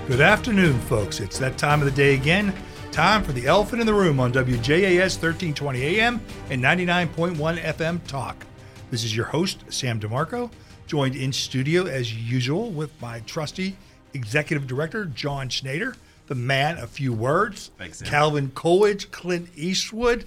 Good afternoon, folks. It's that time of the day again. Time for the Elephant in the Room on WJAS 1320 AM and 99.1 FM Talk. This is your host, Sam DeMarco, joined in studio as usual with my trusty Executive Director, John Schneider, the man of few words. Thanks, Sam. Calvin Coolidge, Clint Eastwood,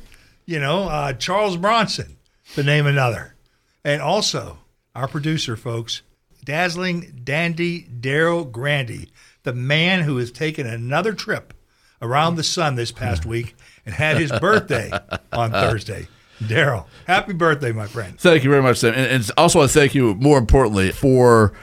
Charles Bronson, to name another. And also, our producer, folks, dazzling dandy Daryl Grandy, the man who has taken another trip around the sun this past week and had his birthday on Thursday. Daryl, happy birthday, my friend. Thank you very much, Sam. And also I thank you, more importantly, for,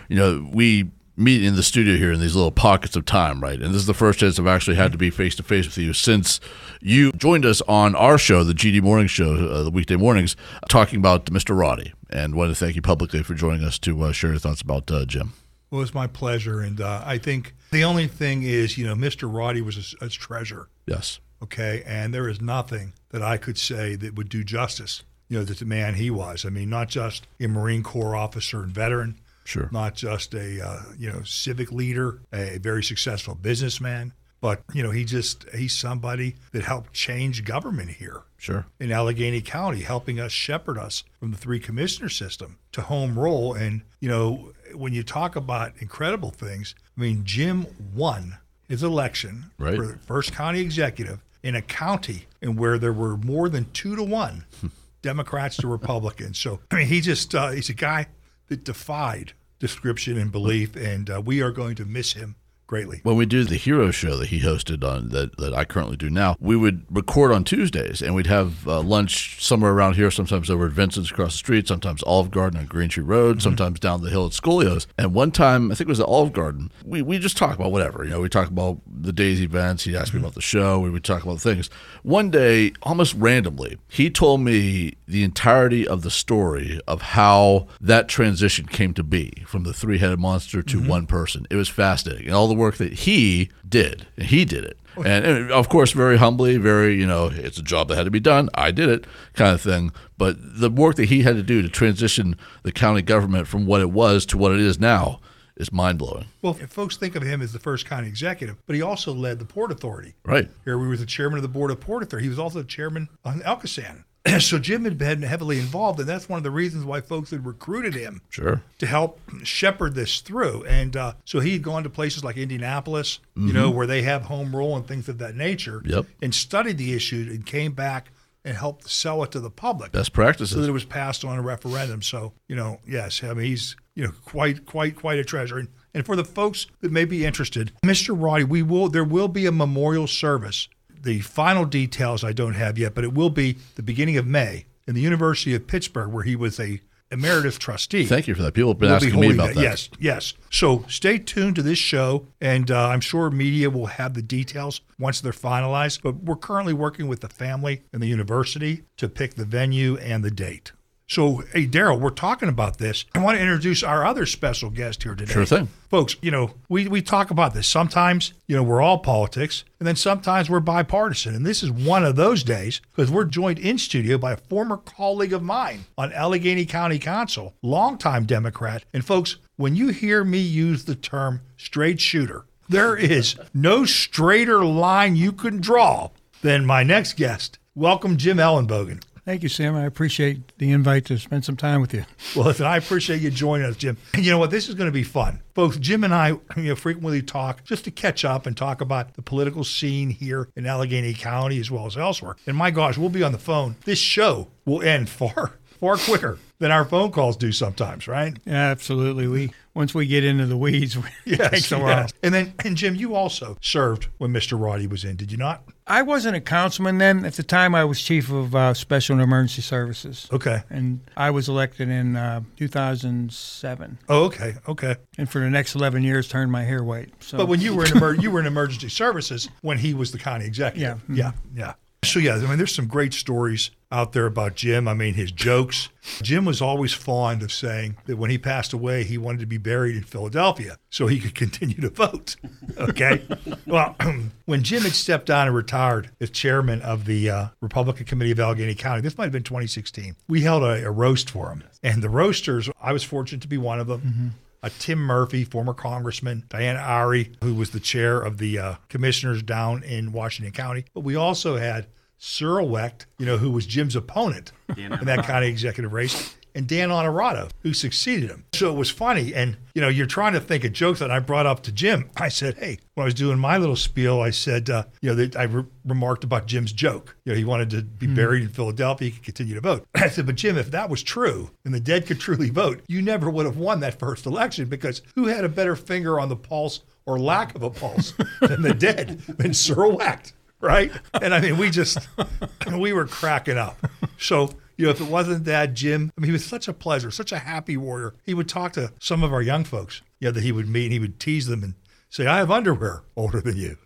we meet in the studio here in these little pockets of time, right? And this is the first chance I've actually had to be face-to-face with you since you joined us on our show, the GD Morning Show, the weekday mornings, talking about Mr. Roddy. And wanted to thank you publicly for joining us to share your thoughts about Jim. Well, it's my pleasure. And I think the only thing is, Mr. Roddy was a treasure. Yes. Okay. And there is nothing that I could say that would do justice, to the man he was. I mean, not just a Marine Corps officer and veteran. Sure. Not just a, civic leader, a very successful businessman, but, he's somebody that helped change government here. Sure. In Allegheny County, helping us shepherd us from the three commissioner system to home rule. And, when you talk about incredible things, I mean, Jim won his election right. for the first county executive in a county where there were more than 2-1 Democrats to Republicans. So, I mean, he's a guy that defied description and belief, and we are going to miss him greatly. When we do the Hero Show that he hosted on that I currently do now, we would record on Tuesdays, and we'd have lunch somewhere around here, sometimes over at Vincent's across the street, sometimes Olive Garden on Green Tree Road, sometimes down the hill at Scolios. And one time, I think it was at Olive Garden, we just talk about whatever. We talk about the day's events. He'd ask me about the show. We would talk about things. One day, almost randomly, he told me the entirety of the story of how that transition came to be from the three-headed monster to one person. It was fascinating. And all the work that he did, and he did it. And of course, very humbly, very, it's a job that had to be done. I did it kind of thing. But the work that he had to do to transition the county government from what it was to what it is now is mind-blowing. Well, folks think of him as the first county executive, but he also led the Port Authority. Right. Here we were the chairman of the board of Port Authority. He was also the chairman on Elkasan. So Jim had been heavily involved, and that's one of the reasons why folks had recruited him Sure. to help shepherd this through. And so he had gone to places like Indianapolis, where they have home rule and things of that nature, Yep. and studied the issue and came back and helped sell it to the public. Best practices. So that it was passed on a referendum. So, yes, I mean, he's, quite a treasure. And for the folks that may be interested, Mr. Roddy, there will be a memorial service. The final details I don't have yet, but it will be the beginning of May in the University of Pittsburgh, where he was a emeritus trustee. Thank you for that. People have been asking me about that. Yes. So stay tuned to this show, and I'm sure media will have the details once they're finalized. But we're currently working with the family and the university to pick the venue and the date. So, hey, Daryl, we're talking about this. I want to introduce our other special guest here today. Sure thing. Folks, we talk about this. Sometimes, we're all politics, and then sometimes we're bipartisan. And this is one of those days because we're joined in studio by a former colleague of mine on Allegheny County Council, longtime Democrat. And folks, when you hear me use the term straight shooter, there is no straighter line you can draw than my next guest. Welcome, Jim Ellenbogen. Thank you, Sam. I appreciate the invite to spend some time with you. Well, listen, I appreciate you joining us, Jim. And you know what? This is going to be fun. Folks, Jim and I frequently talk just to catch up and talk about the political scene here in Allegheny County as well as elsewhere. And my gosh, we'll be on the phone. This show will end far quicker than our phone calls do sometimes, right? Yeah, absolutely. Once we get into the weeds, it takes a while. And Jim, you also served when Mr. Roddy was in, did you not? I wasn't a councilman then. At the time, I was chief of Special and Emergency Services. Okay. And I was elected in 2007. Oh, okay. And for the next 11 years, turned my hair white. So. But when you were in emergency services when he was the county executive. Yeah. Yeah. So, yeah, I mean, there's some great stories out there about Jim. I mean, his jokes. Jim was always fond of saying that when he passed away, he wanted to be buried in Philadelphia so he could continue to vote. Okay? Well, when Jim had stepped down and retired as chairman of the Republican Committee of Allegheny County, this might have been 2016, we held a roast for him. And the roasters, I was fortunate to be one of them. Tim Murphy, former congressman, Diana Ari, who was the chair of the commissioners down in Washington County. But we also had Cyril Wecht, who was Jim's opponent in that county executive race, and Dan Honorado, who succeeded him. So it was funny. And, you're trying to think of jokes that I brought up to Jim. I said, hey, when I was doing my little spiel, I said, that I remarked about Jim's joke. He wanted to be buried in Philadelphia. He could continue to vote. I said, but Jim, if that was true and the dead could truly vote, you never would have won that first election, because who had a better finger on the pulse or lack of a pulse than the dead, than Cyril Wecht, right? And I mean, we were cracking up. So, if it wasn't that, Jim, he was such a pleasure, such a happy warrior. He would talk to some of our young folks, that he would meet, and he would tease them and say, I have underwear older than you,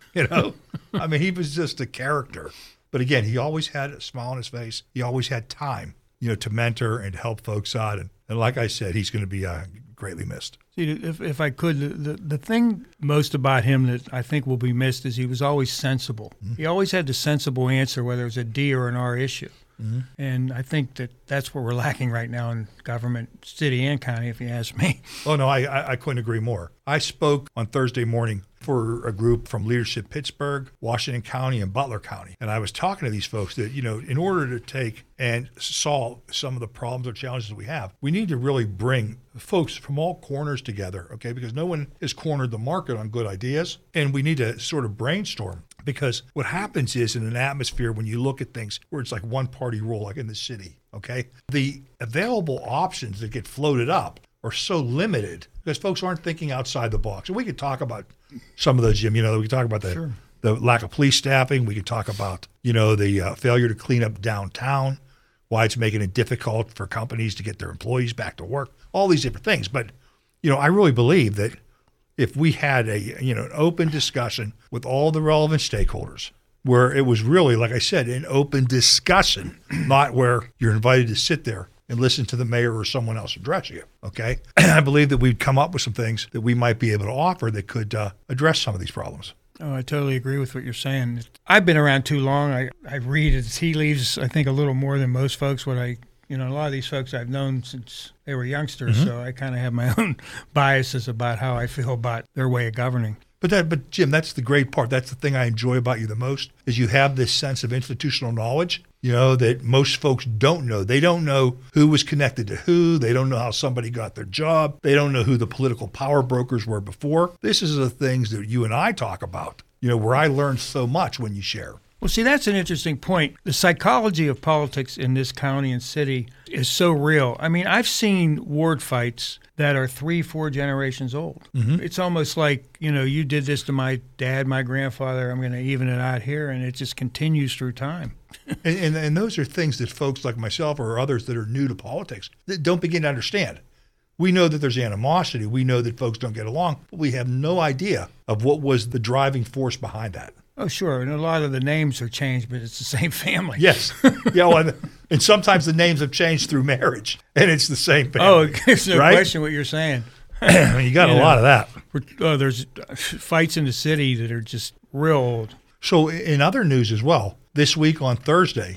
I mean, he was just a character. But again, he always had a smile on his face. He always had time, to mentor and help folks out. And like I said, he's going to be greatly missed. See, if I could, the thing most about him that I think will be missed is he was always sensible. Mm-hmm. He always had the sensible answer, whether it was a D or an R issue. Mm-hmm. And I think that's what we're lacking right now in government, city and county, if you ask me. Oh, no, I couldn't agree more. I spoke on Thursday morning for a group from Leadership Pittsburgh, Washington County, and Butler County. And I was talking to these folks that, in order to take and solve some of the problems or challenges we have, we need to really bring folks from all corners together, okay? Because no one has cornered the market on good ideas. And we need to sort of brainstorm. Because what happens is, in an atmosphere when you look at things where it's like one party rule, like in the city, okay, the available options that get floated up are so limited because folks aren't thinking outside the box. And we could talk about some of those, Jim. We could talk about the lack of police staffing. We could talk about, the failure to clean up downtown, why it's making it difficult for companies to get their employees back to work, all these different things. But, I really believe that if we had an open discussion with all the relevant stakeholders, where it was really, like I said, an open discussion, not where you're invited to sit there and listen to the mayor or someone else address you, okay? I believe that we'd come up with some things that we might be able to offer that could address some of these problems. Oh, I totally agree with what you're saying. I've been around too long. I read tea leaves, I think, a little more than most folks. A lot of these folks I've known since they were youngsters, so I kind of have my own biases about how I feel about their way of governing. But Jim, that's the great part. That's the thing I enjoy about you the most, is you have this sense of institutional knowledge, that most folks don't know. They don't know who was connected to who. They don't know how somebody got their job. They don't know who the political power brokers were before. This is the things that you and I talk about, where I learned so much when you share. Well, see, that's an interesting point. The psychology of politics in this county and city is so real. I mean, I've seen ward fights that are 3-4 generations old. Mm-hmm. It's almost like, you did this to my dad, my grandfather, I'm going to even it out here, and it just continues through time. and those are things that folks like myself or others that are new to politics that don't begin to understand. We know that there's animosity. We know that folks don't get along, but we have no idea of what was the driving force behind that. Oh, sure. And a lot of the names are changed, but it's the same family. Yes. Yeah. Well, and sometimes the names have changed through marriage, and it's the same family. Oh, there's no question what you're saying. You got a lot of that. There's fights in the city that are just real old. So in other news as well, this week on Thursday,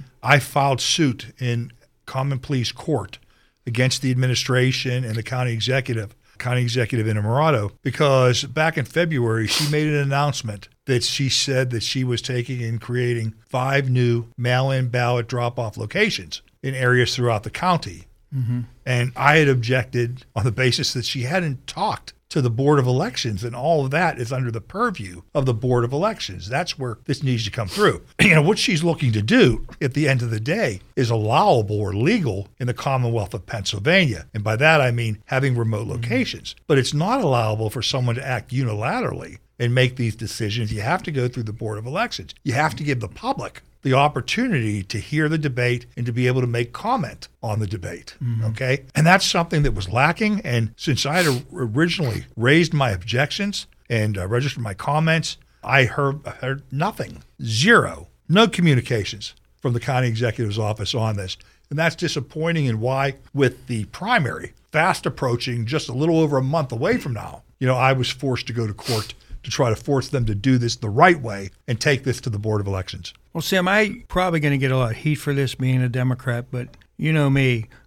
I filed suit in Common Pleas Court against the administration and the county executive Innamorato, because back in February, she made an announcement that she said that she was taking and creating 5 new mail-in ballot drop-off locations in areas throughout the county. Mm-hmm. And I had objected on the basis that she hadn't talked to the Board of Elections, and all of that is under the purview of the Board of Elections. That's where this needs to come through. What she's looking to do at the end of the day is allowable or legal in the Commonwealth of Pennsylvania. And by that, I mean having remote locations. But it's not allowable for someone to act unilaterally and make these decisions. You have to go through the Board of Elections. You have to give the public the opportunity to hear the debate and to be able to make comment on the debate, okay? And that's something that was lacking. And since I had originally raised my objections and registered my comments, I heard nothing, zero, no communications from the county executive's office on this. And that's disappointing, and why, with the primary fast approaching, just a little over a month away from now, I was forced to go to court to try to force them to do this the right way and take this to the Board of Elections. Well, Sam, I'm probably going to get a lot of heat for this being a Democrat, but you know me.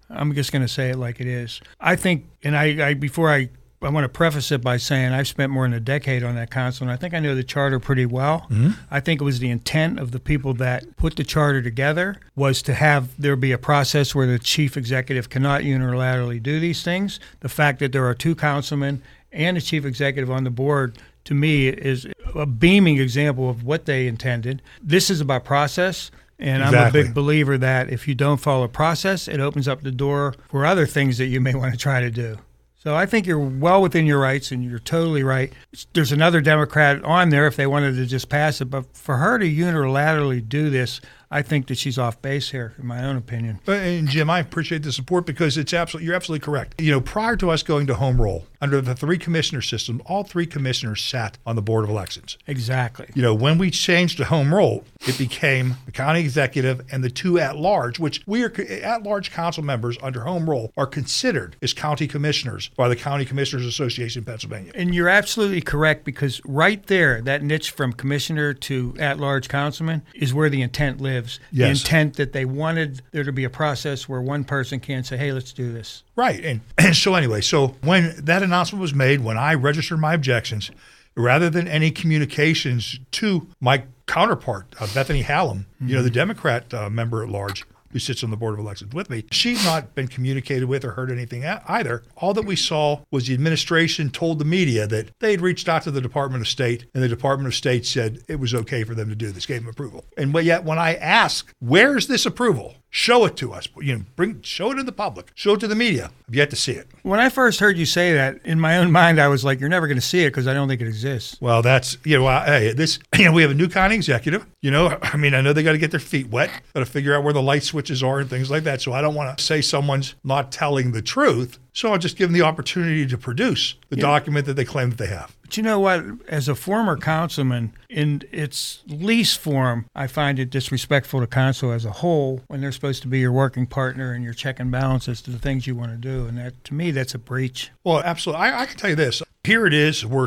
I'm just going to say it like it is. I think, and I want to preface it by saying I've spent more than a decade on that council, and I think I know the charter pretty well. Mm-hmm. I think it was the intent of the people that put the charter together was to have there be a process where the chief executive cannot unilaterally do these things. The fact that there are 2 councilmen and a chief executive on the board, to me, is a beaming example of what they intended. This is about process. And Exactly. I'm a big believer that if you don't follow process, it opens up the door for other things that you may want to try to do. So I think you're well within your rights, and you're totally right. There's another Democrat on there if they wanted to just pass it. But for her to unilaterally do this, I think that she's off base here, in my own opinion. And Jim, I appreciate the support because you're absolutely correct. Prior to us going to home roll, under the 3-commissioner system, all 3 commissioners sat on the Board of Elections. Exactly. When we changed to home roll, it became the county executive and the 2 at-large, which we are at-large council members under home roll are considered as county commissioners by the County Commissioners Association of Pennsylvania. And you're absolutely correct because right there, that niche from commissioner to at-large councilman is where the intent lives. Yes. The intent that they wanted there to be a process where one person can say, hey, let's do this. Right. And so anyway, so when that announcement was made, when I registered my objections, rather than any communications to my counterpart, Bethany Hallam, the Democrat member at large, who sits on the Board of Elections with me, she's not been communicated with or heard anything either. All that we saw was the administration told the media that they had reached out to the Department of State, and the Department of State said it was okay for them to do this, gave them approval. And yet when I ask, where's this approval? Show it to us. Show it to the public. Show it to the media. I've yet to see it. When I first heard you say that, in my own mind, I was like, you're never going to see it because I don't think it exists. Well, that's, we have a new county executive. I know they got to get their feet wet, got to figure out where the light switches are and things like that. So I don't want to say someone's not telling the truth. So I'll just give them the opportunity to produce the document that they claim that they have. But you know what? As a former councilman, in its least form, I find it disrespectful to council as a whole when they're supposed to be your working partner and your check and balances to the things you want to do. And that, to me, that's a breach. Well, absolutely. I can tell you this. Here it is. We're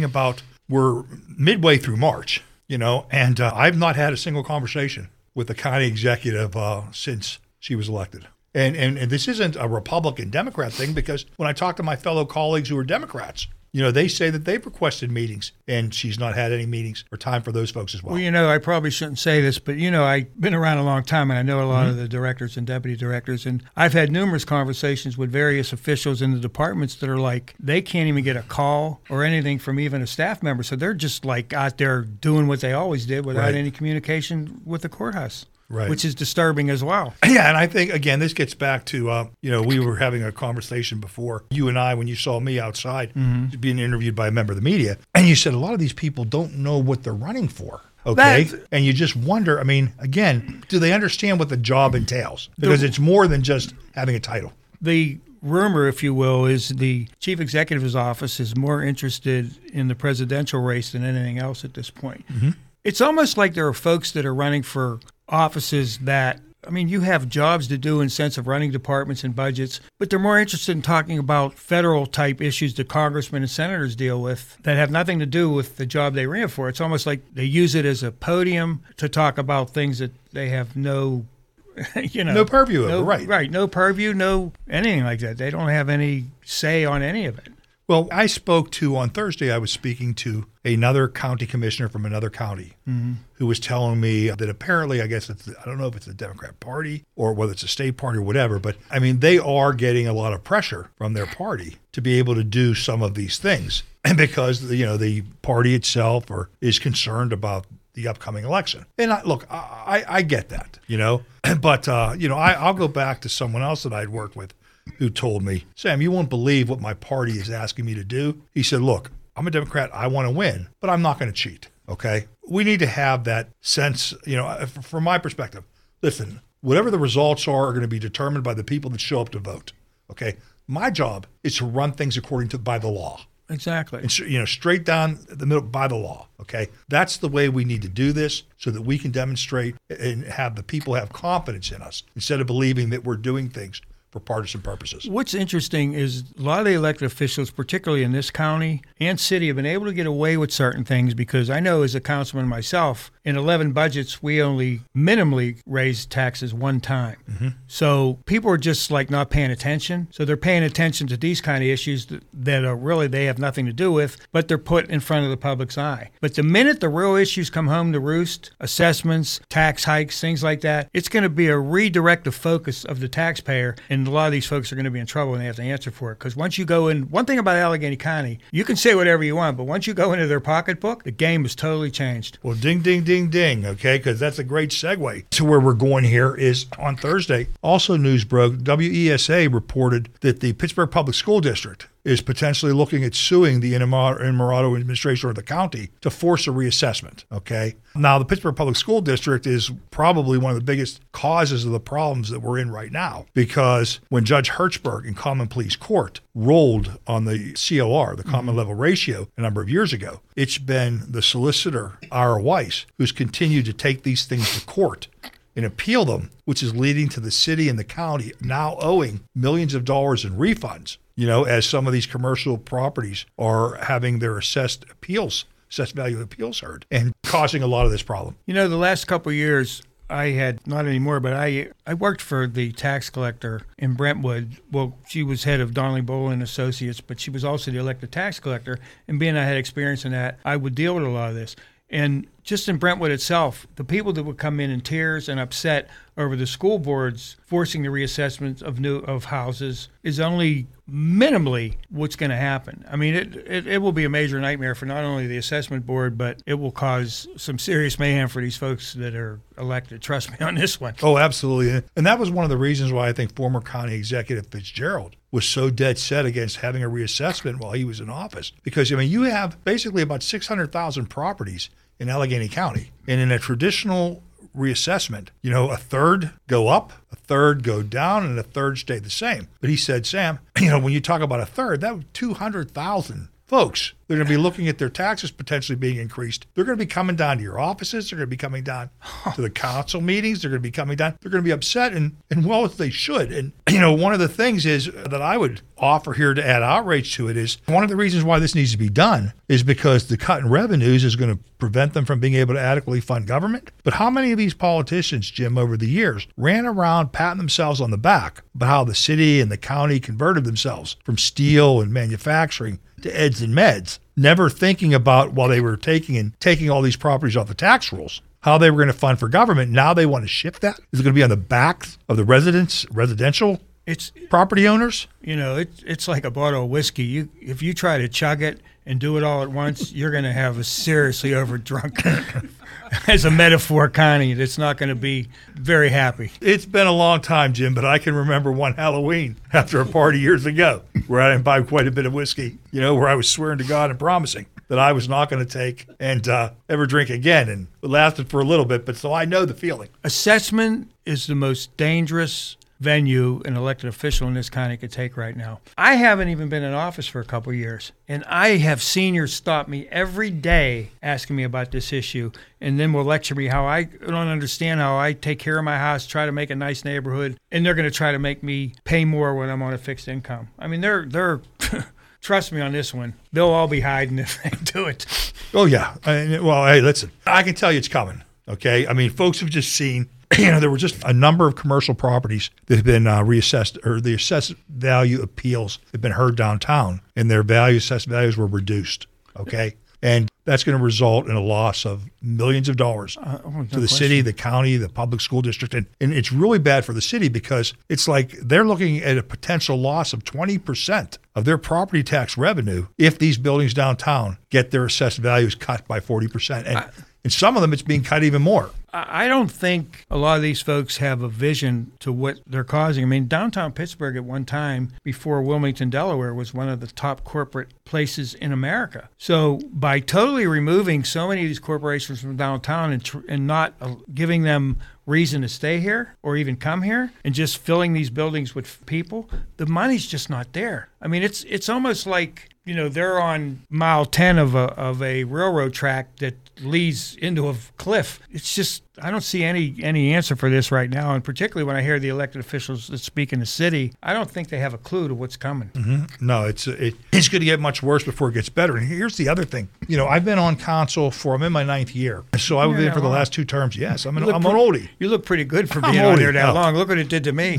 midway through March, and I've not had a single conversation with the county executive since she was elected. And this isn't a Republican-Democrat thing because when I talk to my fellow colleagues who are Democrats, they say that they've requested meetings, and she's not had any meetings or time for those folks as well. Well, I probably shouldn't say this, but, I've been around a long time, and I know a lot of the directors and deputy directors, and I've had numerous conversations with various officials in the departments that are like, they can't even get a call or anything from even a staff member, so they're just like out there doing what they always did without any communication with the courturhouse. Right. Which is disturbing as well. Yeah, and I think, again, this gets back to, we were having a conversation before, you and I, when you saw me outside being interviewed by a member of the media, and you said a lot of these people don't know what they're running for. Okay. And you just wonder, again, do they understand what the job entails? Because it's more than just having a title. The rumor, if you will, is the chief executive's office is more interested in the presidential race than anything else at this point. Mm-hmm. It's almost like there are folks that are running for offices that, you have jobs to do in sense of running departments and budgets, but they're more interested in talking about federal type issues that congressmen and senators deal with that have nothing to do with the job they ran for. It's almost like they use it as a podium to talk about things that they have no purview over, right. Right, no purview, no anything like that. They don't have any say on any of it. Well, on Thursday, I was speaking to another county commissioner from another county who was telling me that apparently, I guess I don't know if it's the Democrat Party or whether it's a state party or whatever, but they are getting a lot of pressure from their party to be able to do some of these things. And because, the party itself is concerned about the upcoming election. And I get that, but, I'll go back to someone else that I'd worked with who told me, Sam, you won't believe what my party is asking me to do. He said, look, I'm a Democrat. I want to win, but I'm not going to cheat. Okay. We need to have that sense, from my perspective. Listen, whatever the results are going to be determined by the people that show up to vote. Okay. My job is to run things by the law. Exactly. And, straight down the middle by the law. Okay. That's the way we need to do this so that we can demonstrate and have the people have confidence in us instead of believing that we're doing things for partisan purposes. What's interesting is a lot of the elected officials, particularly in this county and city, have been able to get away with certain things because I know as a councilman myself, in 11 budgets, we only minimally raised taxes one time. So people are just like not paying attention. So they're paying attention to these kind of issues that are really they have nothing to do with, but they're put in front of the public's eye. But the minute the real issues come home to roost, assessments, tax hikes, things like that, it's going to be a redirect of focus of the taxpayer, and a lot of these folks are going to be in trouble and they have to answer for it. Because once you go in, one thing about Allegheny County, you can say whatever you want, but once you go into their pocketbook, the game is totally changed. Well, ding, ding, ding, ding, okay, because that's a great segue to where we're going here is on Thursday. Also news broke, WESA reported that the Pittsburgh Public School District is potentially looking at suing the Innamorato administration or the county to force a reassessment, okay? Now, the Pittsburgh Public School District is probably one of the biggest causes of the problems that we're in right now, because when Judge Hertzberg in Common Pleas Court rolled on the COR, the common level ratio, a number of years ago, it's been the solicitor, Ira Weiss, who's continued to take these things to court and appeal them, which is leading to the city and the county now owing millions of dollars in refunds, as some of these commercial properties are having their assessed value appeals heard, and causing a lot of this problem. The last couple of years, I had, not anymore, but I worked for the tax collector in Brentwood. Well, she was head of Donnelly Bolin Associates, but she was also the elected tax collector. And being I had experience in that, I would deal with a lot of this. And just in Brentwood itself, the people that would come in tears and upset over the school boards forcing the reassessment of houses is only minimally what's going to happen. I mean, it will be a major nightmare for not only the assessment board, but it will cause some serious mayhem for these folks that are elected. Trust me on this one. Oh, absolutely. And that was one of the reasons why I think former county executive Fitzgerald was so dead set against having a reassessment while he was in office. Because, you have basically about 600,000 properties in Allegheny County. And in a traditional reassessment, a third go up, a third go down, and a third stay the same. But he said, Sam, when you talk about a third, that was 200,000 folks. They're going to be looking at their taxes potentially being increased. They're going to be coming down to your offices. They're going to be coming down to the council meetings. They're going to be coming down. They're going to be upset, and well, they should. And, one of the things is that I would offer here to add outrage to it is one of the reasons why this needs to be done is because the cut in revenues is going to prevent them from being able to adequately fund government. But how many of these politicians, Jim, over the years ran around patting themselves on the back about how the city and the county converted themselves from steel and manufacturing to eds and meds, never thinking about while they were taking all these properties off the tax rolls, how they were going to fund for government. Now they want to shift that. Is it going to be on the backs of the residential property owners? It's like a bottle of whiskey. If you try to chug it and do it all at once, you're going to have a seriously overdrunk, as a metaphor, Connie, that's not going to be very happy. It's been a long time, Jim, but I can remember one Halloween after a party years ago where I imbibed quite a bit of whiskey, where I was swearing to God and promising that I was not going to take and ever drink again. And it lasted for a little bit, but so I know the feeling. Assessment is the most dangerous venue an elected official in this county could take right now. I haven't even been in office for a couple of years, and I have seniors stop me every day asking me about this issue, and then will lecture me how I don't understand how I take care of my house, try to make a nice neighborhood, and they're going to try to make me pay more when I'm on a fixed income. I mean, they're trust me on this one, they'll all be hiding if they do it. Oh, yeah. Well, hey, listen, I can tell you it's coming, okay? I mean, folks have just seen there were just a number of commercial properties that have been reassessed, or the assessed value appeals have been heard downtown, and their assessed values were reduced, okay? And that's going to result in a loss of millions of dollars to the city, the county, the public school district. And it's really bad for the city because it's like they're looking at a potential loss of 20% of their property tax revenue if these buildings downtown get their assessed values cut by 40%. And some of them, it's being cut even more. I don't think a lot of these folks have a vision to what they're causing. I mean, downtown Pittsburgh at one time, before Wilmington, Delaware, was one of the top corporate places in America. So by totally removing so many of these corporations from downtown and not giving them reason to stay here or even come here, and just filling these buildings with people, the money's just not there. I mean, it's almost like they're on mile 10 of a railroad track that leads into a cliff. It's just, I don't see any answer for this right now. And particularly when I hear the elected officials that speak in the city, I don't think they have a clue to what's coming. Mm-hmm. No, it's going to get much worse before it gets better. And here's the other thing. I've been on council I'm in my 9th year. So I've been for the last 2 terms. Yes, I'm an oldie. You look pretty good for being on there that long. Look what it did to me.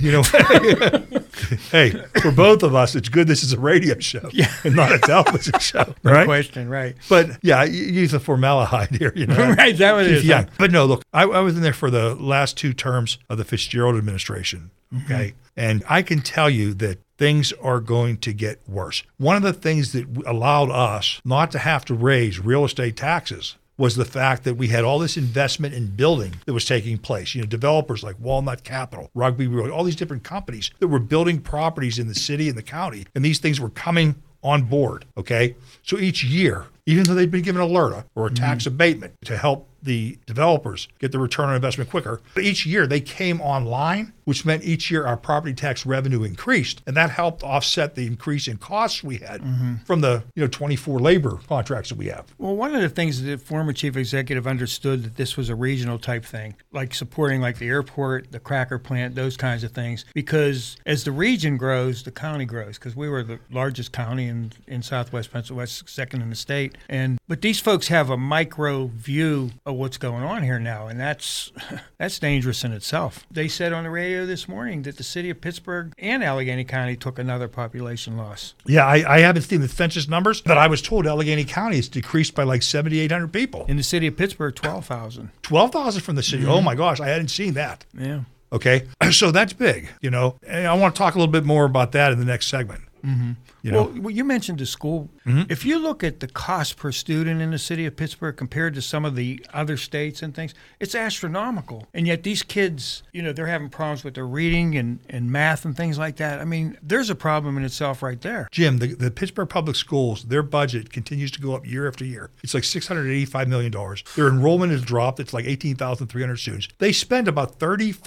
Hey, for both of us, it's good this is a radio show and not a television show. Right? No question, right. But yeah, you use a formaldehyde here. Right, that was it. Yeah. But no, look, I was in there for the last 2 terms of the Fitzgerald administration. Okay. Mm-hmm. And I can tell you that things are going to get worse. One of the things that allowed us not to have to raise real estate taxes was the fact that we had all this investment in building that was taking place. Developers like Walnut Capital, Rugby Road, all these different companies that were building properties in the city and the county, and these things were coming on board, okay? So each year, even though they'd been given a LRTA or a tax abatement to help the developers get the return on investment quicker, but each year they came online, which meant each year our property tax revenue increased, and that helped offset the increase in costs we had from the 24 labor contracts that we have. Well, one of the things that the former chief executive understood that this was a regional type thing, like supporting like the airport, the cracker plant, those kinds of things, because as the region grows, the county grows, because we were the largest county in southwest Pennsylvania, second in the state. But these folks have a micro view of what's going on here now, and that's dangerous in itself. They said on the radio this morning that the city of Pittsburgh and Allegheny County took another population loss. Yeah, I haven't seen the census numbers, but I was told Allegheny County has decreased by like 7,800 people. In the city of Pittsburgh, 12,000. 12,000 from the city. Mm-hmm. Oh my gosh, I hadn't seen that. Yeah. Okay, so that's big, and I want to talk a little bit more about that in the next segment. Mm-hmm. Well, you mentioned the school. Mm-hmm. If you look at the cost per student in the city of Pittsburgh compared to some of the other states and things, it's astronomical. And yet these kids, they're having problems with their reading and math and things like that. I mean, there's a problem in itself right there. Jim, the Pittsburgh Public Schools, their budget continues to go up year after year. It's like $685 million. Their enrollment has dropped. It's like 18,300 students. They spend about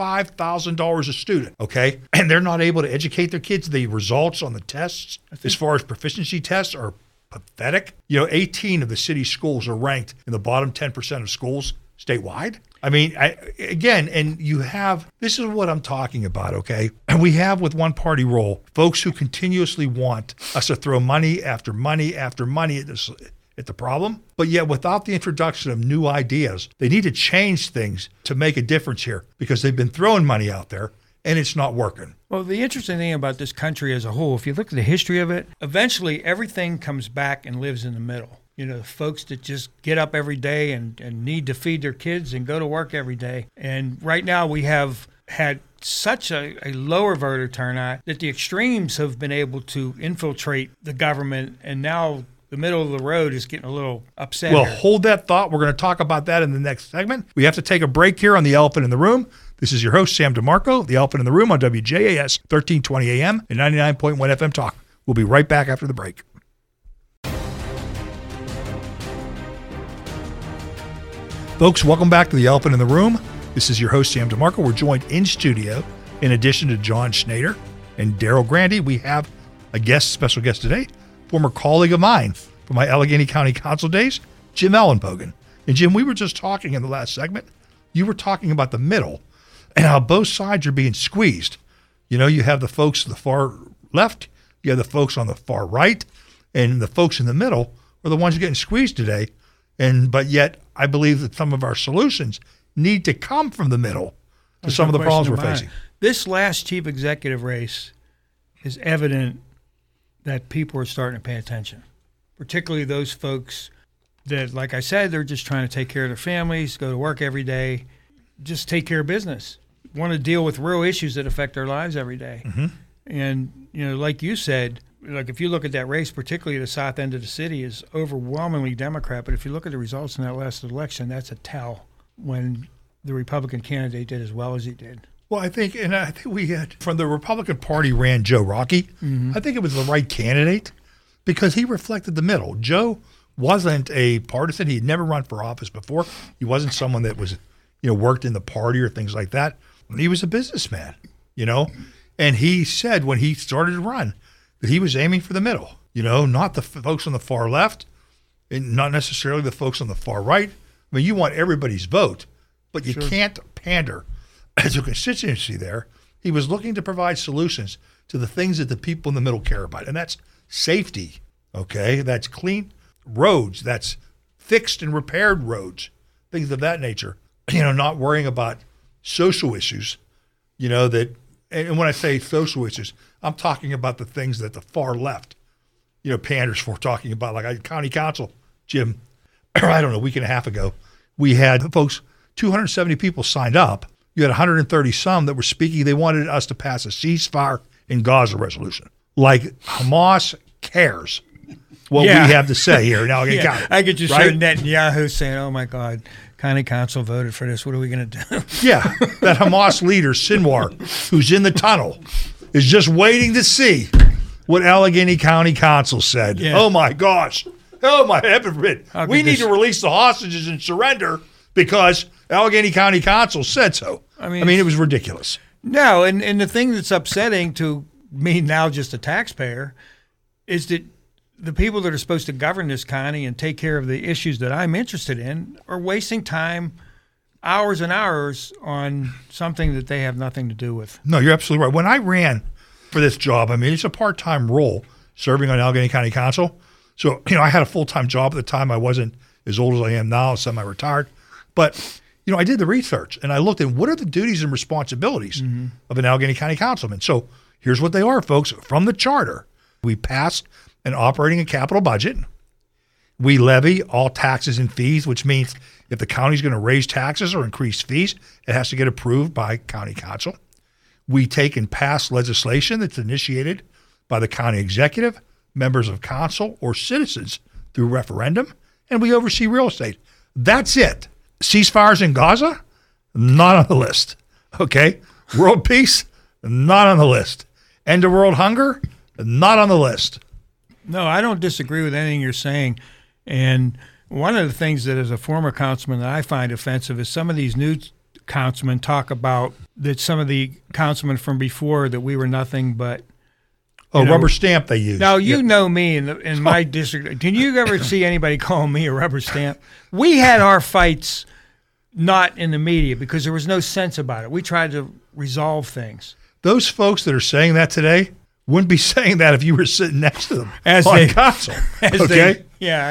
$35,000 a student, okay? And they're not able to educate their kids. The results on the tests, as far as proficiency tests, are pathetic. 18 of the city schools are ranked in the bottom 10% of schools statewide. I mean, this is what I'm talking about, okay? And we have with one party rule, folks who continuously want us to throw money after money after money at the problem, but yet without the introduction of new ideas, they need to change things to make a difference here because they've been throwing money out there and it's not working. Well, the interesting thing about this country as a whole, if you look at the history of it, eventually everything comes back and lives in the middle. The folks that just get up every day and need to feed their kids and go to work every day. And right now we have had such a lower voter turnout that the extremes have been able to infiltrate the government, and now the middle of the road is getting a little upset. Well, here. Hold that thought. We're going to talk about that in the next segment. We have to take a break here on The Elephant in the Room. This is your host, Sam DeMarco, The Elephant in the Room on WJAS 1320 AM and 99.1 FM Talk. We'll be right back after the break. Folks, welcome back to The Elephant in the Room. This is your host, Sam DeMarco. We're joined in studio, in addition to John Schneider and Daryl Grandy, we have a special guest today, former colleague of mine from my Allegheny County Council days, Jim Ellenbogen. And Jim, we were just talking in the last segment. You were talking about the middle and how both sides are being squeezed. You have the folks on the far left, you have the folks on the far right, and the folks in the middle are the ones getting squeezed today. But yet, I believe that some of our solutions need to come from the middle to some of the problems we're facing. This last chief executive race is evident that people are starting to pay attention, particularly those folks that, like I said, they're just trying to take care of their families, go to work every day, just take care of business, want to deal with real issues that affect their lives every day. Mm-hmm. And, like you said, like if you look at that race, particularly the south end of the city, is overwhelmingly Democrat. But if you look at the results in that last election, that's a tell when the Republican candidate did as well as he did. Well, I think we had, from the Republican Party ran Joe Rockey. Mm-hmm. I think it was the right candidate because he reflected the middle. Joe wasn't a partisan. He had never run for office before. He wasn't someone that was, worked in the party or things like that. He was a businessman, and he said when he started to run that he was aiming for the middle. not the folks on the far left and not necessarily the folks on the far right. I mean, you want everybody's vote, but you can't pander to a constituency there. He was looking to provide solutions to the things that the people in the middle care about, and that's safety, okay? That's clean roads, that's fixed and repaired roads, things of that nature. Not worrying about social issues, that, and when I say social issues, I'm talking about the things that the far left, panders for, talking about, like at county council, Jim, I don't know, a week and a half ago, we had folks, 270 people signed up. You had 130 some that were speaking. They wanted us to pass a ceasefire in Gaza resolution. Like Hamas cares what we have to say here in Allegheny County. I could just hear Netanyahu saying, "Oh my God, county council voted for this. What are we going to do?" Yeah, that Hamas leader, Sinwar, who's in the tunnel, is just waiting to see what Allegheny County Council said. Yeah. Oh my gosh. Oh my heaven forbid. We need to release the hostages and surrender because Allegheny County Council said so. I mean, it was ridiculous. No, and the thing that's upsetting to me now, just a taxpayer, is that the people that are supposed to govern this county and take care of the issues that I'm interested in are wasting time, hours and hours, on something that they have nothing to do with. No, you're absolutely right. When I ran for this job, it's a part-time role serving on Allegheny County Council. So, I had a full-time job at the time. I wasn't as old as I am now, semi-retired. But, I did the research, and I looked at what are the duties and responsibilities of an Allegheny County councilman. So here's what they are, folks. From the charter, we passed an operating and capital budget. We levy all taxes and fees, which means if the county's going to raise taxes or increase fees, it has to get approved by county council. We take and pass legislation that's initiated by the county executive, members of council, or citizens through referendum, and we oversee real estate. That's it. Ceasefires in Gaza, not on the list. Okay? World peace, not on the list. End of world hunger, not on the list. No, I don't disagree with anything you're saying. And one of the things that as a former councilman that I find offensive is some of these new councilmen talk about that some of the councilmen from before that we were nothing but rubber stamp they use. Now, you know me in my district. Can you ever see anybody call me a rubber stamp? We had our fights not in the media because there was no sense about it. We tried to resolve things. Those folks that are saying that today wouldn't be saying that if you were sitting next to them on council. Okay?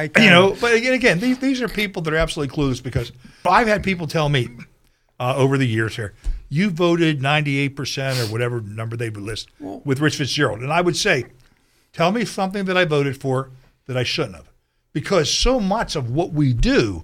But again, these are people that are absolutely clueless because I've had people tell me over the years here, you voted 98% or whatever number they would list with Rich Fitzgerald. And I would say, tell me something that I voted for that I shouldn't have. Because so much of what we do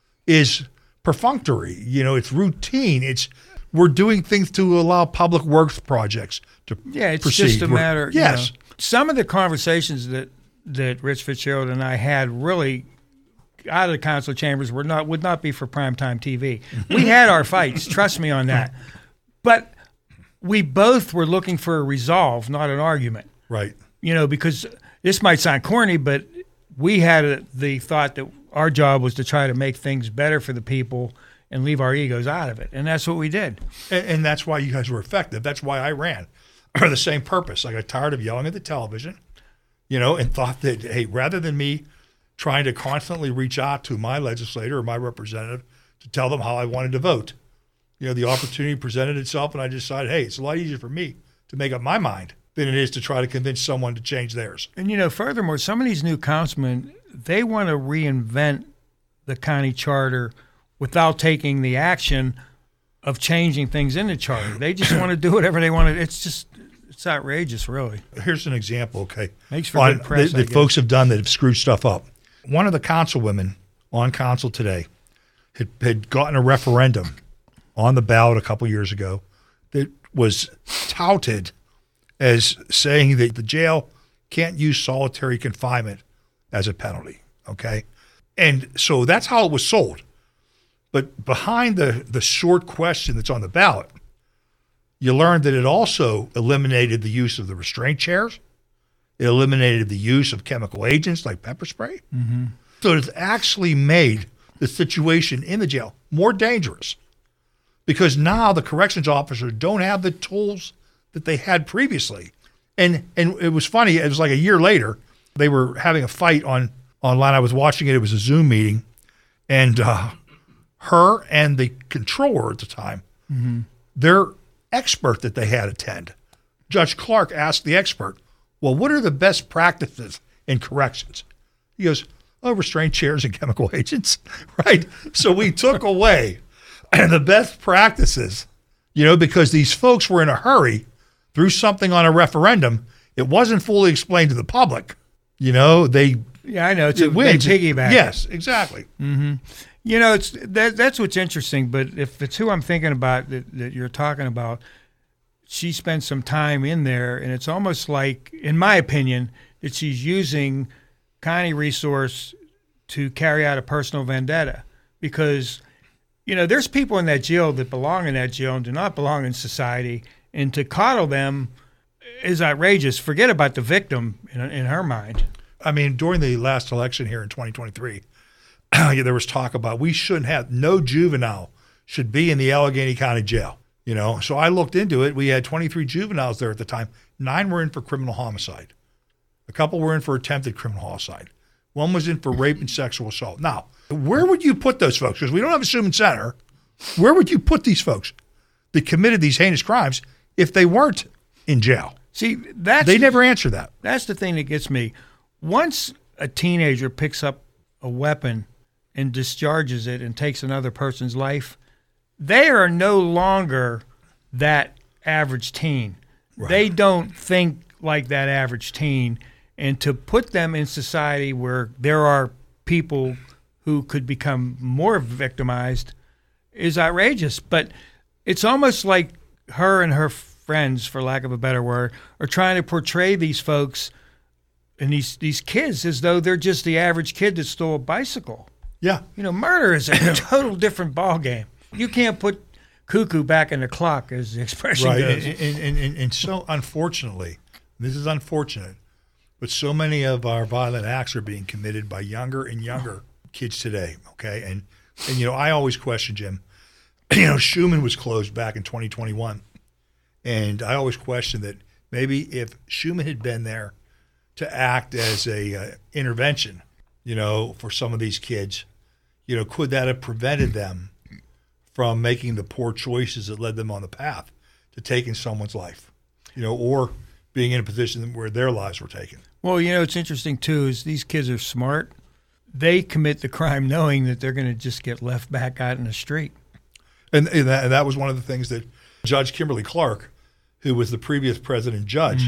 is perfunctory. It's routine. We're doing things to allow public works projects to it's proceed. Just a matter. Yes. Some of the conversations that Rich Fitzgerald and I had really out of the council chambers would not be for primetime TV. We had our fights, trust me on that. But we both were looking for a resolve, not an argument. Right. Because this might sound corny, but we had the thought that our job was to try to make things better for the people and leave our egos out of it. And that's what we did. And that's why you guys were effective. That's why I ran for the same purpose. I got tired of yelling at the television, and thought that, hey, rather than me trying to constantly reach out to my legislator or my representative to tell them how I wanted to vote, the opportunity presented itself, and I decided, hey, it's a lot easier for me to make up my mind than it is to try to convince someone to change theirs. And, furthermore, some of these new councilmen, they want to reinvent the county charter without taking the action of changing things in the charter. They just want to do whatever they want to. It's outrageous, really. Here's an example, okay? Makes for good press, that folks have done that have screwed stuff up. One of the councilwomen on council today had gotten a referendum on the ballot a couple years ago that was touted as saying that the jail can't use solitary confinement as a penalty, okay? And so that's how it was sold. But behind the short question that's on the ballot, you learned that it also eliminated the use of the restraint chairs. It eliminated the use of chemical agents like pepper spray. Mm-hmm. So it's actually made the situation in the jail more dangerous because now the corrections officers don't have the tools that they had previously. And it was funny. It was like a year later, They were having a fight online. I was watching it. It was a Zoom meeting. And her and the controller at the time, their expert that they had attend, Judge Clark asked the expert, well, what are the best practices in corrections? He goes, restraint chairs and chemical agents, right? So we took away the best practices, because these folks were in a hurry through something on a referendum. It wasn't fully explained to the public. Yeah, I know. They piggyback. Yes, exactly. Mm-hmm. That's what's interesting. But if it's who I'm thinking about that you're talking about, she spent some time in there, and it's almost like, in my opinion, that she's using county resource to carry out a personal vendetta. Because, there's people in that jail that belong in that jail and do not belong in society, and to coddle them is outrageous. Forget about the victim in her mind. I mean, during the last election here in 2023, there was talk about no juvenile should be in the Allegheny County Jail. So I looked into it. We had 23 juveniles there at the time. 9 were in for criminal homicide. A couple were in for attempted criminal homicide. 1 was in for rape and sexual assault. Now, where would you put those folks? Because we don't have a Schumann Center. Where would you put these folks that committed these heinous crimes if they weren't in jail? See, they never answer that. That's the thing that gets me. Once a teenager picks up a weapon and discharges it and takes another person's life, they are no longer that average teen. Right. They don't think like that average teen. And to put them in society where there are people who could become more victimized is outrageous. But it's almost like her and her friends, for lack of a better word, are trying to portray these folks and these kids as though they're just the average kid that stole a bicycle. Yeah. Murder is a total different ballgame. You can't put cuckoo back in the clock, as the expression goes. And so, unfortunately, this is unfortunate, but so many of our violent acts are being committed by younger and younger kids today, okay? And I always question, Jim, Schumann was closed back in 2021, and I always question that maybe if Schumann had been there to act as a intervention, for some of these kids, could that have prevented them from making the poor choices that led them on the path to taking someone's life, or being in a position where their lives were taken? Well, it's interesting, too, is these kids are smart. They commit the crime knowing that they're going to just get left back out in the street. And that was one of the things that Judge Kimberly Clark, who was the previous president judge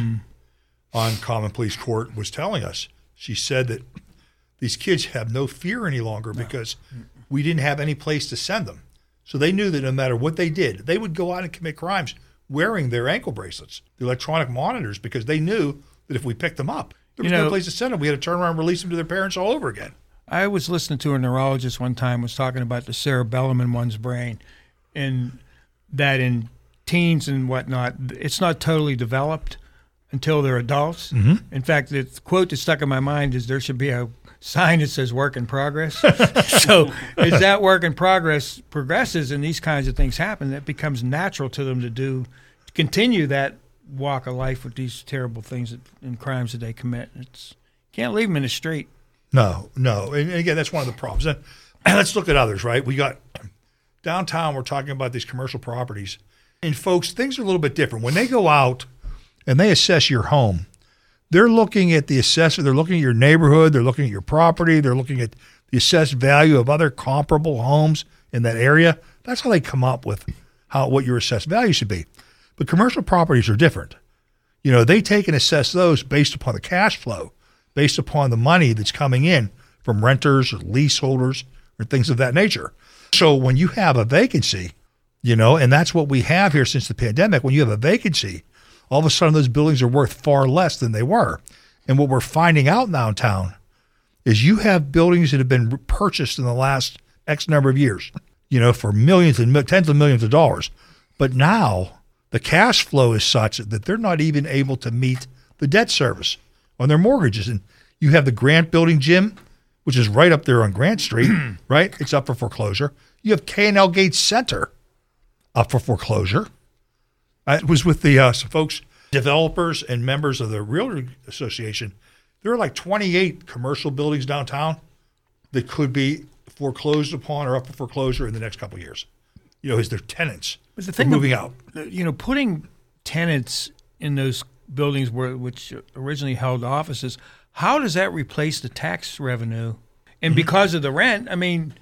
on Common Pleas Court, was telling us. She said that these kids have no fear any longer because we didn't have any place to send them. So they knew that no matter what they did, they would go out and commit crimes wearing their ankle bracelets, the electronic monitors, because they knew that if we picked them up, there was no place to send them. We had to turn around and release them to their parents all over again. I was listening to a neurologist one time was talking about the cerebellum in one's brain, and that in teens and whatnot, it's not totally developed until they're adults. Mm-hmm. In fact, the quote that stuck in my mind is there should be a sign that says work in progress. So as that work in progress progresses and these kinds of things happen, it becomes natural to them to continue that walk of life with these terrible things and crimes that they commit. Can't leave them in the street. No. And again, that's one of the problems. And let's look at others, right? We got downtown, we're talking about these commercial properties. And folks, things are a little bit different. When they go out and they assess your home, they're looking at the assessor, they're looking at your neighborhood, they're looking at your property, they're looking at the assessed value of other comparable homes in that area. That's how they come up with what your assessed value should be. But commercial properties are different. They take and assess those based upon the cash flow, based upon the money that's coming in from renters or leaseholders or things of that nature. So when you have a vacancy, and that's what we have here since the pandemic, when you have a vacancy, all of a sudden those buildings are worth far less than they were. And what we're finding out downtown is you have buildings that have been purchased in the last X number of years, for millions and tens of millions of dollars. But now the cash flow is such that they're not even able to meet the debt service on their mortgages. And you have the Grant Building, Jim, which is right up there on Grant Street, right? It's up for foreclosure. You have K&L Gates Center up for foreclosure. It was with the some folks, developers and members of the Realtor Association There are like 28 commercial buildings downtown that could be foreclosed upon or up for foreclosure in the next couple of years. As their tenants But the thing moving out. Putting tenants in those buildings which originally held offices, how does that replace the tax revenue? And because of the rent, I mean,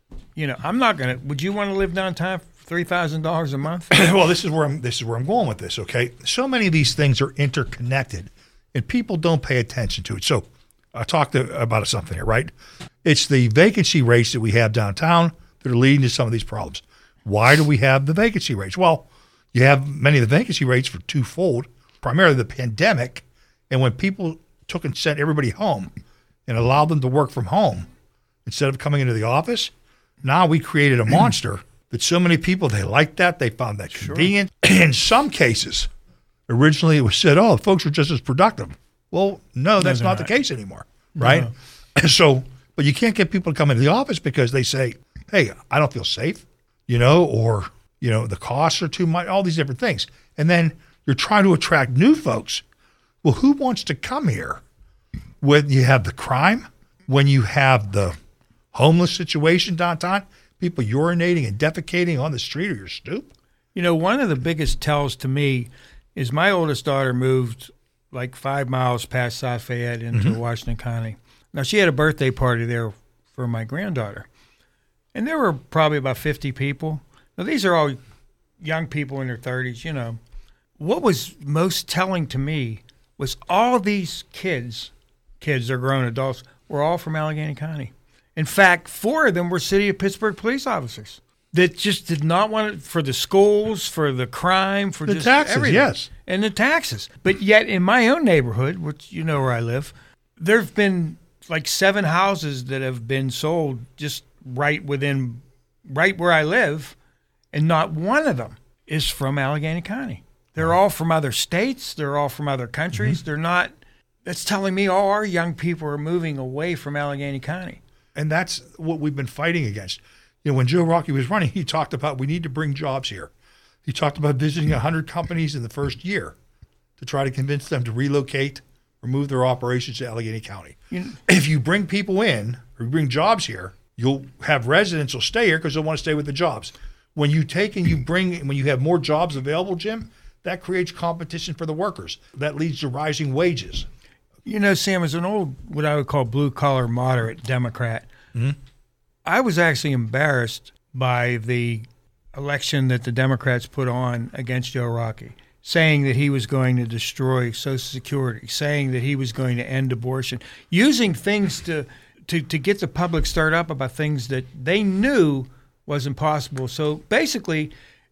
I'm not going to. Would you want to live downtown for $3,000 a month? Well, this is where I'm going with this. Okay, so many of these things are interconnected, and people don't pay attention to it. So I talked about something here, right? It's the vacancy rates that we have downtown that are leading to some of these problems. Why do we have the vacancy rates? Well, you have many of the vacancy rates for twofold, primarily the pandemic, and when people took and sent everybody home and allowed them to work from home instead of coming into the office. Now we created a monster that so many people, they liked that. They found that convenient. In some cases, originally it was said, oh, folks are just as productive. Well, no, that's not the case anymore, right? No. So, but you can't get people to come into the office because they say, hey, I don't feel safe, or, the costs are too much, all these different things. And then you're trying to attract new folks. Well, who wants to come here when you have the crime, when you have the homeless situation downtown, people urinating and defecating on the street or your stoop? One of the biggest tells to me is my oldest daughter moved like 5 miles past South Fayette into Washington County. Now, she had a birthday party there for my granddaughter, and there were probably about 50 people. Now, these are all young people in their 30s, What was most telling to me was all these kids or grown adults, were all from Allegheny County. In fact, 4 of them were City of Pittsburgh police officers that just did not want it for the schools, for the crime, for the just taxes, everything. yes. And the taxes. But yet in my own neighborhood, which where I live, there have been like 7 houses that have been sold just right where I live, and not one of them is from Allegheny County. They're all from other states. They're all from other countries. They're not. That's telling me all our young people are moving away from Allegheny County. And that's what we've been fighting against. When Joe Rocky was running, he talked about we need to bring jobs here. He talked about visiting 100 companies in the first year to try to convince them to relocate or move their operations to Allegheny County. If you bring people in or bring jobs here, you'll have residents will stay here because they'll want to stay with the jobs. When you take and when you have more jobs available, Jim, that creates competition for the workers. That leads to rising wages. Sam, as an old, what I would call blue-collar moderate Democrat, I was actually embarrassed by the election that the Democrats put on against Joe Rocky, saying that he was going to destroy Social Security, saying that he was going to end abortion, using things to get the public stirred up about things that they knew was impossible. So basically,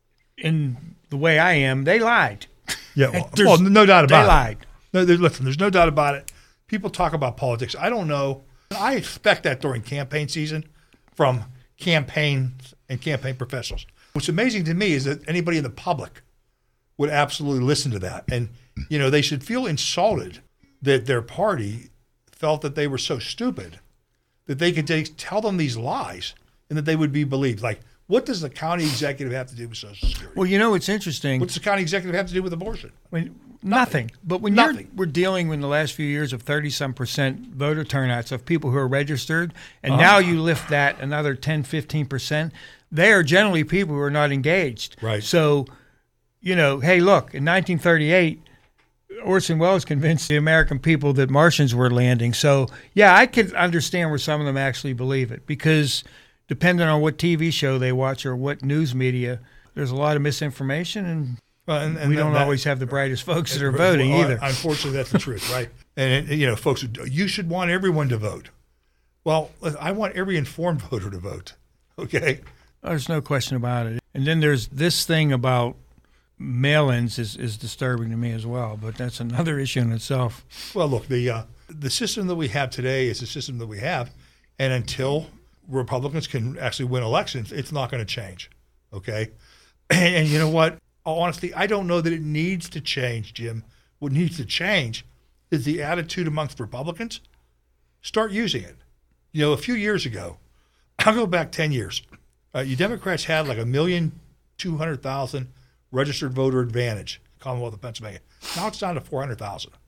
in the way I am, they lied. Yeah, well no doubt about it. They lied. No, listen, there's no doubt about it. People talk about politics. I don't know. I expect that during campaign season from campaigns and campaign professionals. What's amazing to me is that anybody in the public would absolutely listen to that. And, they should feel insulted that their party felt that they were so stupid that they could tell them these lies and that they would be believed. Like, what does the county executive have to do with Social Security? Well, it's interesting. What does the county executive have to do with abortion? Nothing. But when we're dealing in the last few years of 30-some% voter turnouts of people who are registered, and now you lift that another 10, 15%, they are generally people who are not engaged. Right. So, hey, look, in 1938, Orson Welles convinced the American people that Martians were landing. So, yeah, I could understand where some of them actually believe it because depending on what TV show they watch or what news media, there's a lot of misinformation and we don't always have the brightest folks that are voting either. Unfortunately, that's the truth, right? And, folks, you should want everyone to vote. Well, I want every informed voter to vote, okay? There's no question about it. And then there's this thing about mail-ins is disturbing to me as well, but that's another issue in itself. Well, look, the system that we have today is the system that we have, and until Republicans can actually win elections, it's not going to change, okay? And you know what? Honestly, I don't know that it needs to change, Jim. What needs to change is the attitude amongst Republicans. Start using it. A few years ago, I'll go back 10 years. You Democrats had like 1,200,000 registered voter advantage, Commonwealth of Pennsylvania. Now it's down to 400,000.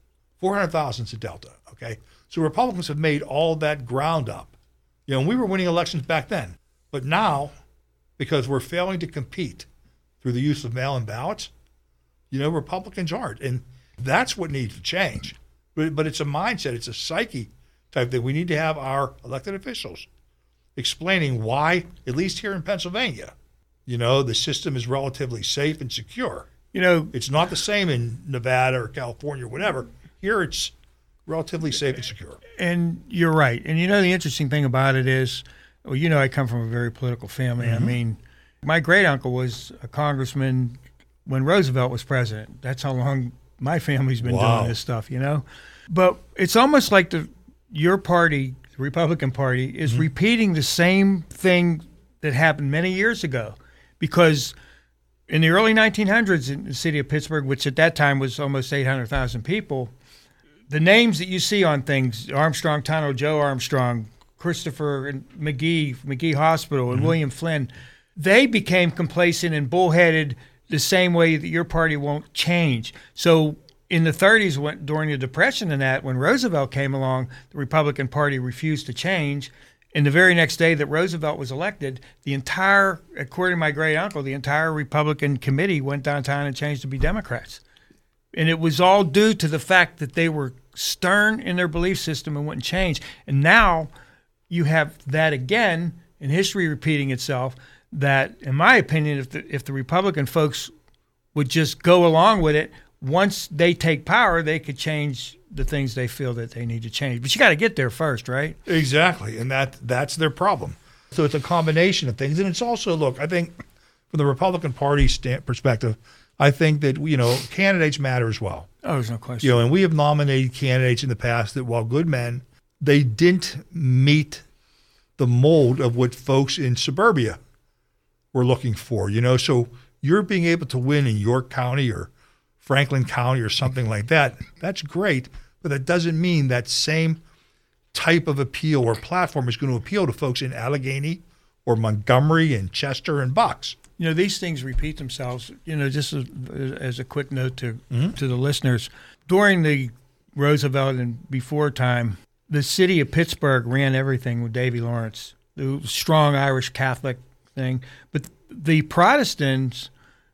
400,000 is a delta, okay? So Republicans have made all that ground up. You know, and we were winning elections back then. But now, because we're failing to compete through the use of mail-in ballots, you know, Republicans aren't. And that's what needs to change. But it's a mindset, it's a psyche type thing. We need to have our elected officials explaining why, at least here in Pennsylvania, you know, the system is relatively safe and secure. You know, It's not the same in Nevada or California or whatever. Here it's relatively safe and secure. and you're right. And you know, the interesting thing about it is, well, you know, I come from a very political family. I mean, my great uncle was a congressman when Roosevelt was president. That's how long my family's been doing this stuff, you know. But it's almost like your party, the Republican Party, is repeating the same thing that happened many years ago. Because in the early 1900s in the city of Pittsburgh, which at that time was almost 800,000 people, the names that you see on things, Armstrong Tunnel, Joe Armstrong, Christopher and McGee Hospital, and William Flynn, they became complacent and bullheaded the same way that your party won't change. So in the 30s, during the Depression and that, when Roosevelt came along, the Republican Party refused to change. And the very next day that Roosevelt was elected, the entire, according to my great uncle, the entire Republican committee went downtown and changed to be Democrats. And it was all due to the fact that they were stern in their belief system and wouldn't change. And now you have that again in history repeating itself, that, in my opinion, if the Republican folks would just go along with it, once they take power, they could change the things they feel that they need to change. But you got to get there first, right? Exactly, and that's their problem. So it's a combination of things. And it's also, look, I think from the Republican Party perspective, I think that, you know, candidates matter as well. Oh, there's no question. You know, and we have nominated candidates in the past that, while good men, they didn't meet the mold of what folks in suburbia were looking for, you know. So you're being able to win in York County or Franklin County or something like that, that's great, but that doesn't mean that same type of appeal or platform is going to appeal to folks in Allegheny or Montgomery and Chester and Bucks. You know, these things repeat themselves. You know, just as a quick note to the listeners, during the Roosevelt and before time, the city of Pittsburgh ran everything with Davy Lawrence, the strong Irish Catholic thing. But the Protestants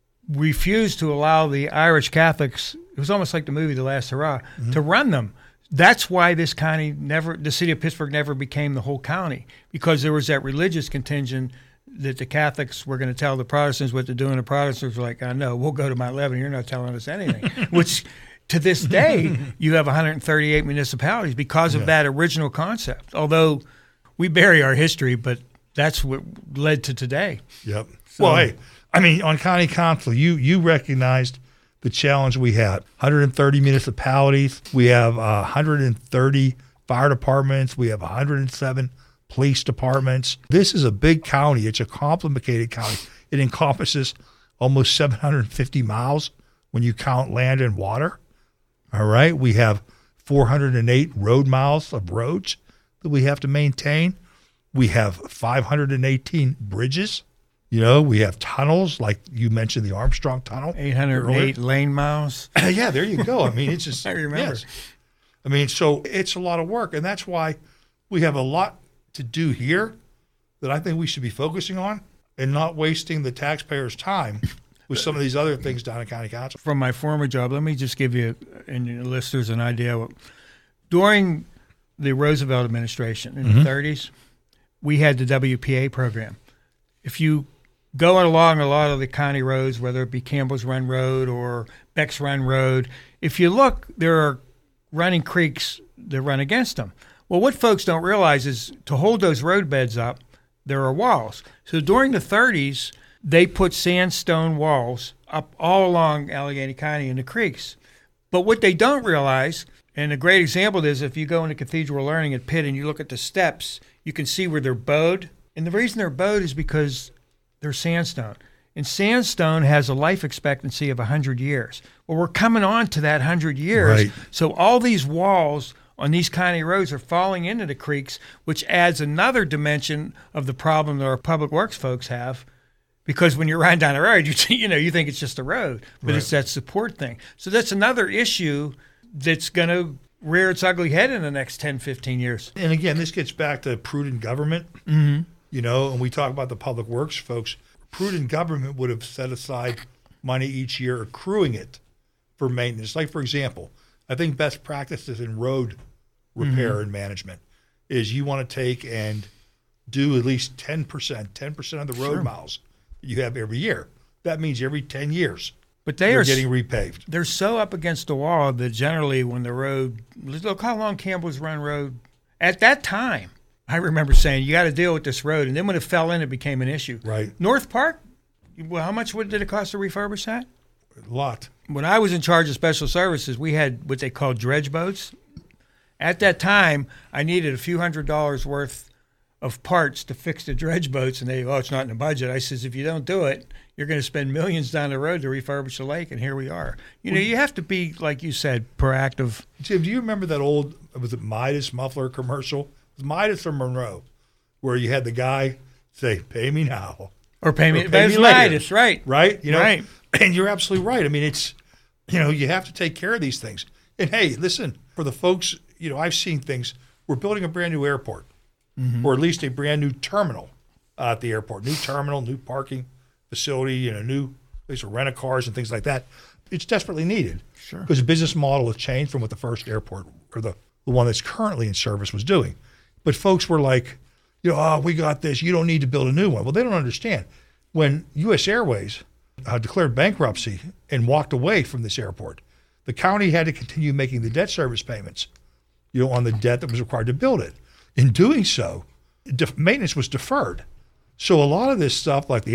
refused to allow the Irish Catholics, it was almost like the movie The Last Hurrah, to run them. That's why the city of Pittsburgh never became the whole county, because there was that religious contingent that the Catholics were going to tell the Protestants what to do, and the Protestants were like, I know, we'll go to Mount Lebanon, you're not telling us anything. Which, to this day, you have 138 municipalities because of that original concept. Although we bury our history, but that's what led to today. Yep. So, well, hey, I mean, on county council, you recognized the challenge we had. 130 municipalities. We have 130 fire departments. We have 107 police departments. This is a big county. It's a complicated county. It encompasses almost 750 miles when you count land and water. All right. We have 408 road miles of roads that we have to maintain. We have 518 bridges. You know, we have tunnels, like you mentioned, the Armstrong Tunnel. 808 lane miles. Yeah, there you go. I mean, it's just, I remember. Yes. I mean, so it's a lot of work, and that's why we have a lot to do here that I think we should be focusing on and not wasting the taxpayers' time with some of these other things down in county council. From my former job, let me just give you and your listeners an idea. During the Roosevelt administration in the 30s, we had the WPA program. If you go along a lot of the county roads, whether it be Campbell's Run Road or Beck's Run Road, if you look, there are running creeks that run against them. Well, what folks don't realize is to hold those road beds up, there are walls. So during the 30s, they put sandstone walls up all along Allegheny County in the creeks. But what they don't realize, and a great example is if you go into Cathedral Learning at Pitt and you look at the steps, you can see where they're bowed. And the reason they're bowed is because they're sandstone. And sandstone has a life expectancy of 100 years. Well, we're coming on to that 100 years. Right. So all these walls on these county roads are falling into the creeks, which adds another dimension of the problem that our public works folks have. Because when you're riding down the road, you think it's just a road, but it's that support thing. So that's another issue that's going to rear its ugly head in the next 10, 15 years. And again, this gets back to prudent government. You know, and we talk about the public works folks. Prudent government would have set aside money each year, accruing it for maintenance. Like, for example, I think best practices in road repair and management is you want to take and do at least 10% of the road miles you have every year. That means every 10 years. But they They're are getting repaved. They're so up against the wall that generally when the road, look how long Campbell's Run Road, at that time, I remember saying, you got to deal with this road. And then when it fell in, it became an issue. Right. North Park, well, how much did it cost to refurbish that? A lot. When I was in charge of special services, we had what they called dredge boats. At that time, I needed a few $100s worth of parts to fix the dredge boats, and it's not in the budget. I says, if you don't do it, you're going to spend millions down the road to refurbish the lake, and here we are. You know, you have to be, like you said, proactive. Jim, do you remember that old, was it Midas muffler commercial? It was Midas or Monroe, where you had the guy say, pay me now. Or pay me later. Midas, right. Right? You know, right. And you're absolutely right. I mean, it's, you know, you have to take care of these things. And hey, listen, for the folks, you know, I've seen things. We're building a brand new airport, or at least a brand new terminal at the airport. New terminal, new parking facility, you know, new place for rent-a-cars and things like that. It's desperately needed. Sure. Because the business model has changed from what the first airport, or the one that's currently in service, was doing. But folks were like, you know, we got this. You don't need to build a new one. Well, they don't understand. When U.S. Airways declared bankruptcy and walked away from this airport, the county had to continue making the debt service payments, you know, on the debt that was required to build it. In doing so, maintenance was deferred. So a lot of this stuff, like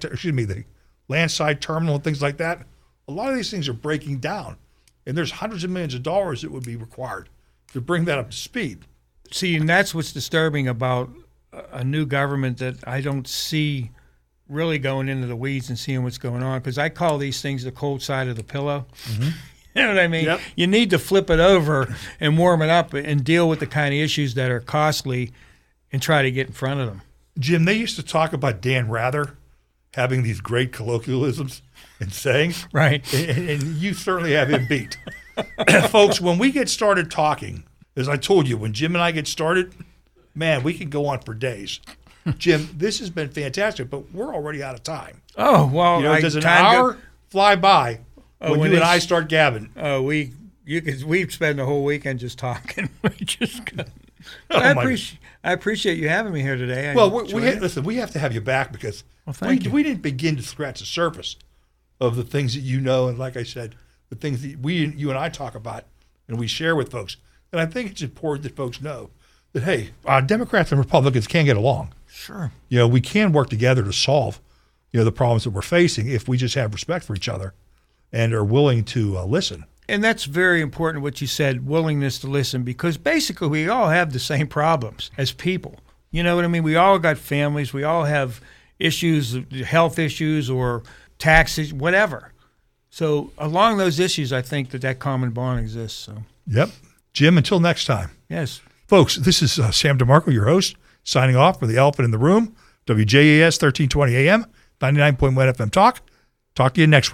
the landside terminal and things like that, a lot of these things are breaking down. And there's hundreds of millions of dollars that would be required to bring that up to speed. See, and that's what's disturbing about a new government, that I don't see really going into the weeds and seeing what's going on, because I call these things the cold side of the pillow. You know what I mean? Yep. You need to flip it over and warm it up and deal with the kind of issues that are costly and try to get in front of them. Jim, they used to talk about Dan Rather having these great colloquialisms and sayings. Right. And you certainly have him beat. Folks, when we get started talking, as I told you, when Jim and I get started, man, we can go on for days. Jim, this has been fantastic, but we're already out of time. Oh, well, You know, does an hour fly by when you and I start gabbing? Oh, we spend the whole weekend just talking. We just I appreciate you having me here today. Listen, we have to have you back because we didn't begin to scratch the surface of the things that you know, and like I said, the things that you and I talk about and we share with folks. And I think it's important that folks know that, hey, Democrats and Republicans can get along. Sure. You know, we can work together to solve, you know, the problems that we're facing if we just have respect for each other and are willing to listen. And that's very important what you said, willingness to listen, because basically we all have the same problems as people. You know what I mean? We all got families. We all have issues, health issues or taxes, whatever. So along those issues, I think that common bond exists. So. Yep. Jim, until next time. Yes. Folks, this is Sam DeMarco, your host, signing off for the Elephant in the Room, WJAS 1320 AM, 99.1 FM Talk. Talk to you next week.